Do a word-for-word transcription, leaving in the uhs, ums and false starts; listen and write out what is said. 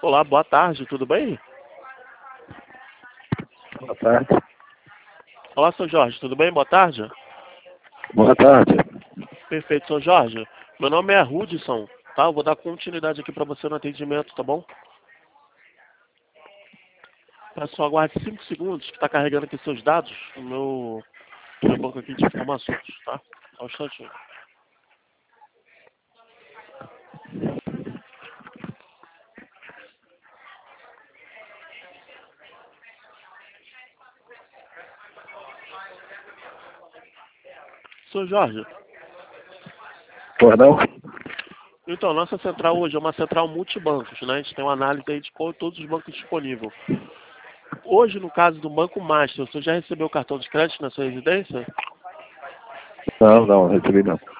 Olá, boa tarde, tudo bem? Boa tarde. Olá, seu Jorge, tudo bem? Boa tarde. Boa tarde. Perfeito, seu Jorge. Meu nome é Hudson, tá? Eu vou dar continuidade aqui para você no atendimento, tá bom? Pessoal, aguarde cinco segundos que está carregando aqui seus dados no meu, no meu banco aqui de informações, tá? Só um instantinho. Seu Jorge, Perdão? então, nossa central hoje é uma central multibancos, né? A gente tem uma análise aí de qual- todos os bancos disponíveis. Hoje, no caso do Banco Master, você já recebeu o cartão de crédito na sua residência? Não, não, recebi não.